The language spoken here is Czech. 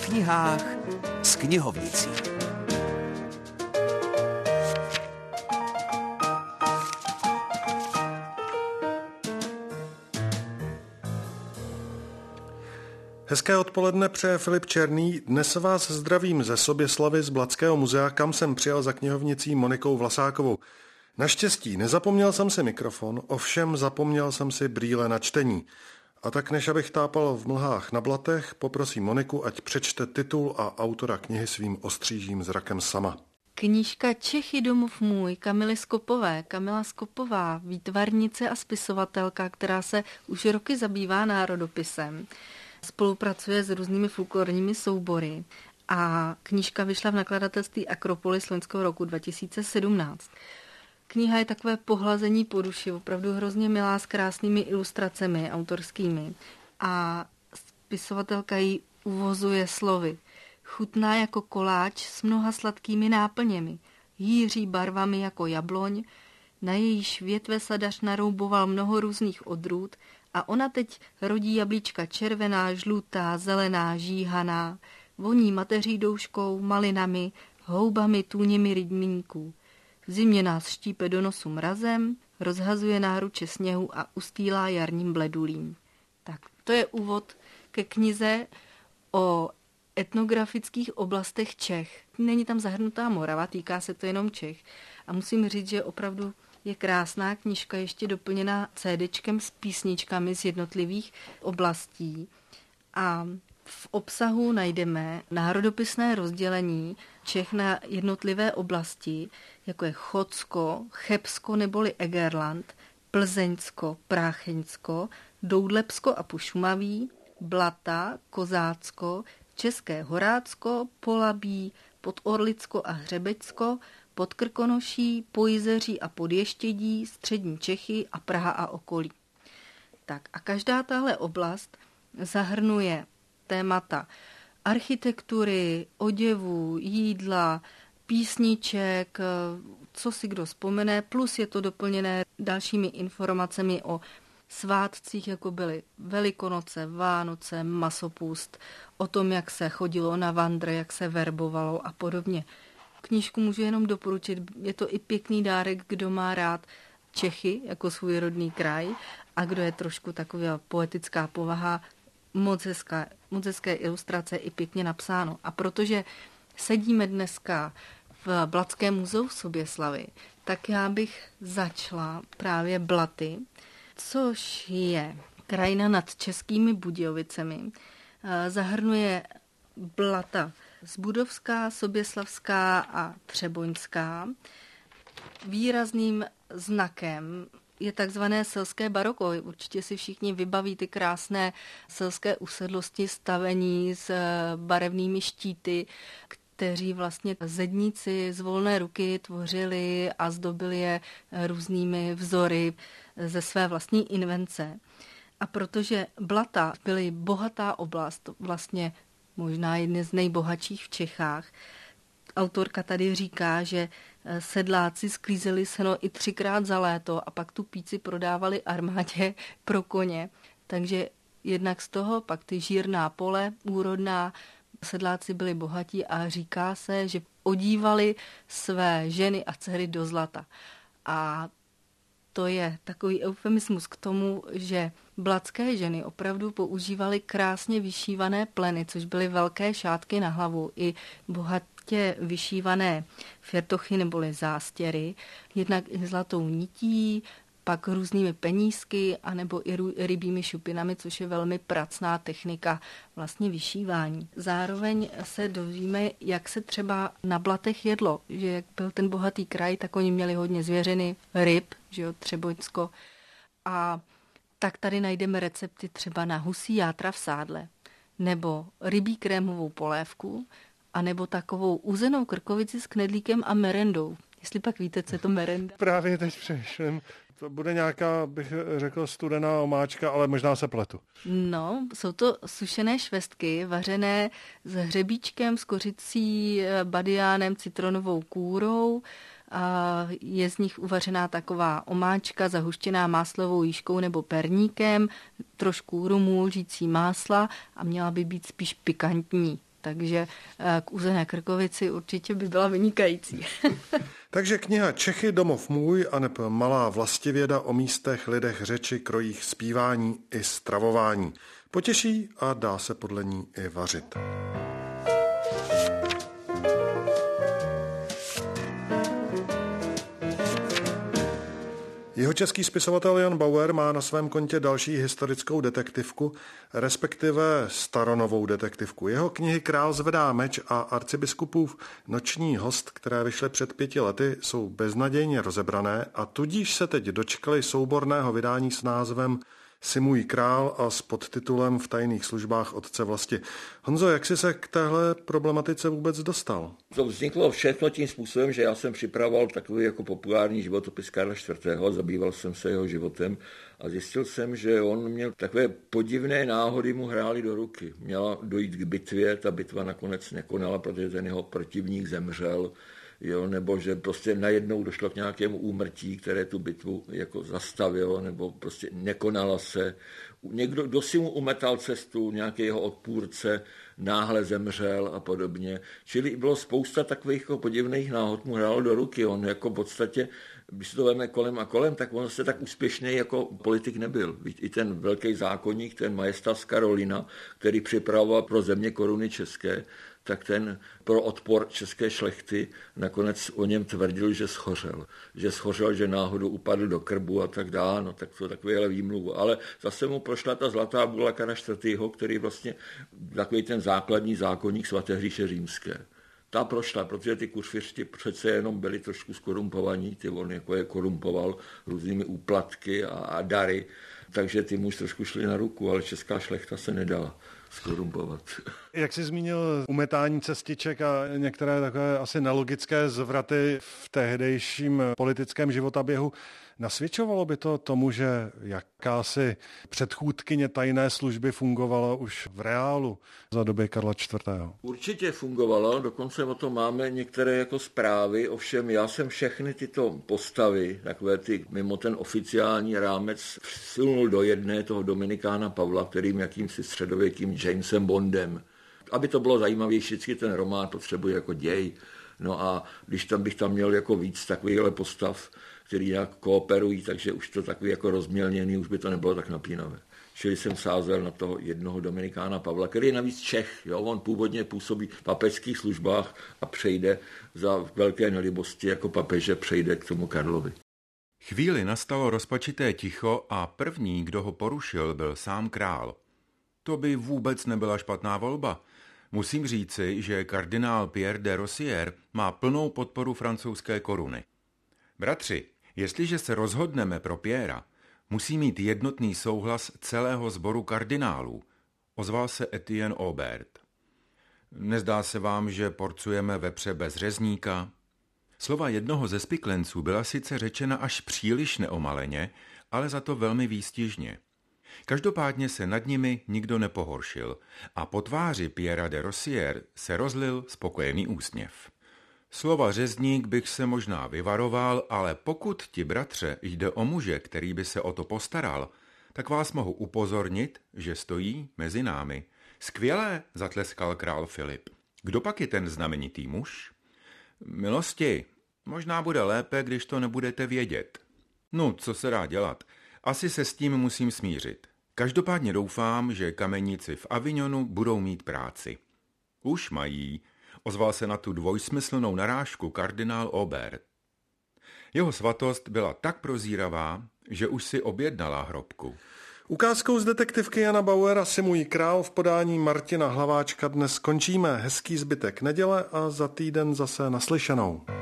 knihách s knihovnicí. Hezké odpoledne přeje Filip Černý. Dnes vás zdravím ze Soběslavy z Blatského muzea, kam jsem přijel za knihovnicí Monikou Vlasákovou. Naštěstí nezapomněl jsem si mikrofon, ovšem zapomněl jsem si brýle na čtení. A tak než abych tápal v mlhách na blatech, poprosím Moniku, ať přečte titul a autora knihy svým ostřížím zrakem sama. Knížka Čechy domov můj Kamily Skopové. Kamila Skopová, výtvarnice a spisovatelka, která se už roky zabývá národopisem. Spolupracuje s různými folklorními soubory a knížka vyšla v nakladatelství Akropolis loňského roku 2017. Kniha je takové pohlazení po duši, opravdu hrozně milá, s krásnými ilustracemi autorskými. A spisovatelka ji uvozuje slovy. Chutná jako koláč s mnoha sladkými náplněmi, jíří barvami jako jabloň, na jejíž větve sadař narouboval mnoho různých odrůd a ona teď rodí jablíčka červená, žlutá, zelená, žíhaná, voní mateří douškou, malinami, houbami, tůněmi rybníků. V zimě nás štípe do nosu mrazem, rozhazuje náruče sněhu a ustýlá jarním bledulím. Tak, to je úvod ke knize o etnografických oblastech Čech. Není tam zahrnutá Morava, týká se to jenom Čech. A musím říct, že opravdu je krásná knižka, ještě doplněná CDčkem s písničkami z jednotlivých oblastí. A v obsahu najdeme národopisné rozdělení Čech na jednotlivé oblasti, jako je Chotsko, Chebsko neboli Egerland, Plzeňsko, Prácheňsko, Doudlebsko a Pošumaví, Blata, Kozácko, České Horácko, Polabí, Podorlicko a Hřebecko, Podkrkonoší, Pojizeří a Podještědí, Střední Čechy a Praha a okolí. Tak a každá tahle oblast zahrnuje témata architektury, oděvů, jídla, písniček, co si kdo vzpomene, plus je to doplněné dalšími informacemi o svátcích, jako byly Velikonoce, Vánoce, masopust, o tom, jak se chodilo na vandry, jak se verbovalo a podobně. Knížku můžu jenom doporučit, je to i pěkný dárek, kdo má rád Čechy jako svůj rodný kraj a kdo je trošku taková poetická povaha, moc hezké ilustrace, i pěkně napsáno. A protože sedíme dneska v Blatském muzeu v Soběslavi, tak já bych začala právě Blaty, což je krajina nad Českými Budějovicemi. Zahrnuje Blata Zbudovská, Soběslavská a Třeboňská. Výrazným znakem je takzvané selské baroko. Určitě si všichni vybaví ty krásné selské usedlosti, stavení s barevnými štíty, kteří vlastně zedníci z volné ruky tvořili a zdobili je různými vzory ze své vlastní invence. A protože Blata byly bohatá oblast, vlastně možná jedna z nejbohatších v Čechách, autorka tady říká, že sedláci sklízeli seno i 3krát za léto a pak tu píci prodávali armádě pro koně. Takže jednak z toho pak ty žírná pole, úrodná, sedláci byli bohatí a říká se, že odívali své ženy a dcery do zlata. A to je takový eufemismus k tomu, že blatské ženy opravdu používaly krásně vyšívané pleny, což byly velké šátky na hlavu i bohatě vyšívané firtochy neboli zástěry, jednak i zlatou nití, pak různými penízky anebo i rybími šupinami, což je velmi pracná technika vlastně vyšívání. Zároveň se dozvíme, jak se třeba na Blatech jedlo, že jak byl ten bohatý kraj, tak oni měli hodně zvěřiny, ryb, že jo, Třeboňsko. A tak tady najdeme recepty třeba na husí játra v sádle, nebo rybí krémovou polévku, anebo takovou uzenou krkovici s knedlíkem a merendou. Jestli pak víte, co je to merenda. Právě teď přemýšlím. To bude nějaká, bych řekl, studená omáčka, ale možná se pletu. No, jsou to sušené švestky, vařené s hřebíčkem, s kořicí, badiánem, citronovou kůrou. A je z nich uvařená taková omáčka zahuštěná máslovou jížkou nebo perníkem, trošku rumu, lžící másla a měla by být spíš pikantní. takže k Uzené Krkovici určitě by byla vynikající. Takže kniha Čechy domov můj aneb malá vlastivěda o místech, lidech, řeči, krojích, zpívání i stravování. Potěší a dá se podle ní i vařit. Jihočeský spisovatel Jan Bauer má na svém kontě další historickou detektivku, respektive staronovou detektivku. Jeho knihy Král zvedá meč a Arcibiskupův noční host, které vyšly před 5 lety, jsou beznadějně rozebrané a tudíž se teď dočkali souborného vydání s názvem Si můj král a s podtitulem V tajných službách otce vlasti. Honzo, jak jsi se k téhle problematice vůbec dostal? To vzniklo všechno tím způsobem, že já jsem připravoval takový jako populární životopis Karla IV. Zabýval jsem se jeho životem a zjistil jsem, že on měl takové podivné náhody, mu hrály do ruky. Měla dojít k bitvě, ta bitva nakonec nekonala, protože ten jeho protivník zemřel. Jo, nebo že prostě najednou došlo k nějakému úmrtí, které tu bitvu jako zastavilo, nebo prostě nekonala se. Někdo, kdo si mu umetal cestu, nějaký jeho odpůrce, náhle zemřel a podobně. Čili bylo spousta takových jako podivných náhod, mu hrálo do ruky. On jako v podstatě, když se to veme kolem a kolem, tak on se tak úspěšný jako politik nebyl. I ten velký zákonník, ten majestat z Karolina, který připravoval pro země koruny české, tak ten pro odpor české šlechty nakonec o něm tvrdil, že schořel, že náhodou upadl do krbu a tak dále, no tak to takovéhle výmluvu. Ale zase mu prošla ta zlatá bůla Karla IV., který vlastně takový ten základní zákonník svaté říše římské. Ta prošla, protože ty kurfiřti přece jenom byli trošku skorumpovaní, ty on jako je korumpoval různými úplatky a dary, takže ty muž trošku šli na ruku, ale česká šlechta se nedala skorumpovat. Jak jsi zmínil umetání cestiček a některé takové asi nelogické zvraty v tehdejším politickém životaběhu, nasvědčovalo by to tomu, že jakási předchůdkyně tajné služby fungovala už v reálu za doby Karla IV. Určitě fungovalo, dokonce o tom máme některé jako zprávy, ovšem já jsem všechny tyto postavy, takové ty mimo ten oficiální rámec, vsunul do jedné toho Dominikána Pavla, kterým jakýmsi středověkým Jamesem Bondem. Aby to bylo zajímavější, vždycky ten román potřebuje jako děj. No a když tam bych tam měl jako víc takovýchhle postav, který nějak kooperují, takže už to takový jako rozmělněný, už by to nebylo tak napínavé. Čili jsem sázel na toho jednoho Dominikána Pavla, který je navíc Čech. Jo? On původně působí v papežských službách a přejde za velké nelibosti jako papeže, přejde k tomu Karlovi. Chvíli nastalo rozpačité ticho a první, kdo ho porušil, byl sám král. To by vůbec nebyla špatná volba. Musím říci, že kardinál Pierre de Rosière má plnou podporu francouzské koruny. Bratři, jestliže se rozhodneme pro Pierra, musí mít jednotný souhlas celého sboru kardinálů, ozval se Etienne Aubert. Nezdá se vám, že porcujeme vepře bez řezníka? Slova jednoho ze spiklenců byla sice řečena až příliš neomaleně, ale za to velmi výstižně. Každopádně se nad nimi nikdo nepohoršil a po tváři Pierra de Rosière se rozlil spokojený úsměv. Slova řezník bych se možná vyvaroval, ale pokud ti, bratře, jde o muže, který by se o to postaral, tak vás mohu upozornit, že stojí mezi námi. Skvělé, zatleskal král Filip. Kdo pak je ten znamenitý muž? Milosti, možná bude lépe, když to nebudete vědět. No, co se dá dělat? Asi se s tím musím smířit. Každopádně doufám, že kameníci v Avignonu budou mít práci. Už mají, ozval se na tu dvojsmyslnou narážku kardinál Aubert. Jeho svatost byla tak prozíravá, že už si objednala hrobku. Ukázkou z detektivky Jana Bauera Si můj král v podání Martina Hlaváčka dnes končíme. Hezký zbytek neděle a za týden zase naslyšenou.